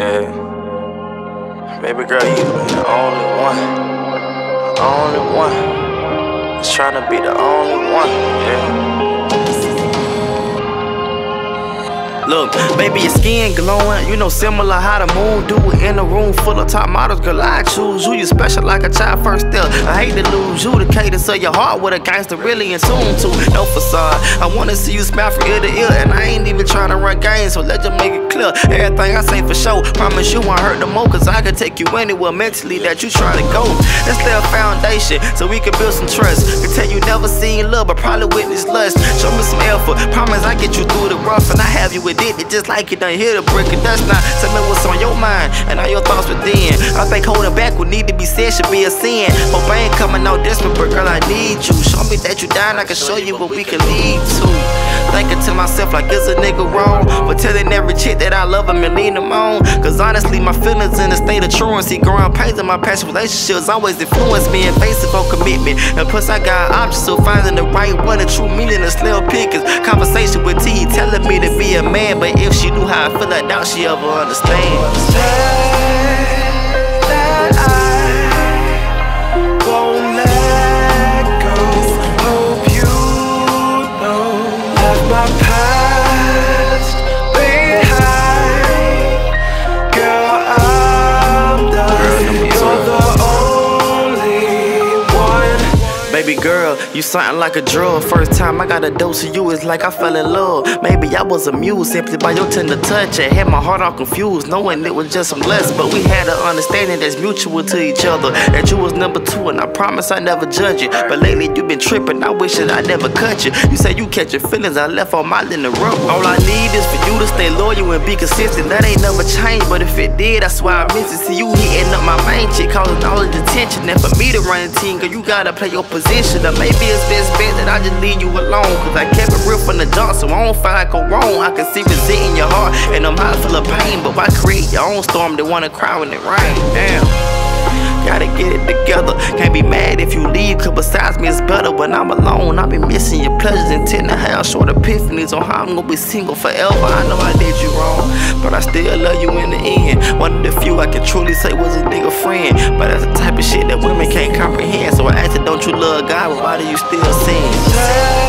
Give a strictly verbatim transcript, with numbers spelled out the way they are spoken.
Yeah. Baby girl, you the only one. The only one. Just trying to be the only one. Yeah. Look, baby, your skin glowing, you know, similar how the moon do it. In a room full of top models, girl, I choose you. You special like a child first step. I hate to lose you, the cadence of your heart with a gangster really in tune to. No facade, I wanna see you smile from ear to ear, and I ain't even trying to run games, so let's just make it clear. Everything I say for sure, promise you won't hurt no more, cause I can take you anywhere mentally that you try to go. Let's lay a foundation so we can build some trust. Can tell you never seen love, but probably witness lust. Show me some effort, promise I get you through the rough, and I have you with it just like you done hit a brick of dust. Now tell me what's on your mind and all your thoughts within. I think holding back would need to be said should be a sin. Hope I ain't coming out desperate, but girl, I need you. Show me that you down, I can show you what we can lead to. Thinking to myself like, is a nigga wrong? But telling every chick that I love him and lean him on. Cause honestly, my feelings in a state of truancy. Growing pains in my past relationships always influence me in face of commitment. And plus I got options, so finding the right one, the true meaning of slim pickings. Conversation with T telling me to be a man, but if she knew how I feel, I doubt she ever understand. That I won't let go. Hope you know left my past behind. Girl, I'm done. You're the only one. Baby girl, you something like a drug. First time I got a dose of you, it's like I fell in love. Maybe I was amused simply by your tender touch. I had my heart all confused, knowing it was just some lust. But we had an understanding that's mutual to each other, that you was number two, and I promise I never judge you. But lately you been tripping, I wish that I never cut you. You say you catch your feelings, I left all mine in the rub. All I need is for you to stay loyal and be consistent. That ain't never changed, but if it did, that's why I miss it. See you hitting up my main chick, causing all the attention. And for me to run the team, girl, you gotta play your position. Or maybe it's best bet that I just leave you alone, cause I kept it real from the jump, so I don't find I go wrong. I can see resent in your heart, and I'm hot full of pain. But why create your own storm that wanna cry when it rain? Damn, gotta get it together. Can't be mad if you leave, cause besides me it's better when I'm alone. I've been missing your pleasures and tend to have short epiphanies on how I'm gonna be single forever. I know I did you wrong, but I still love you in the end. One of the few I can truly say was a nigga friend. But that's the type of shit that women can't comprehend. So I asked her, don't you love God, but why do you still sin?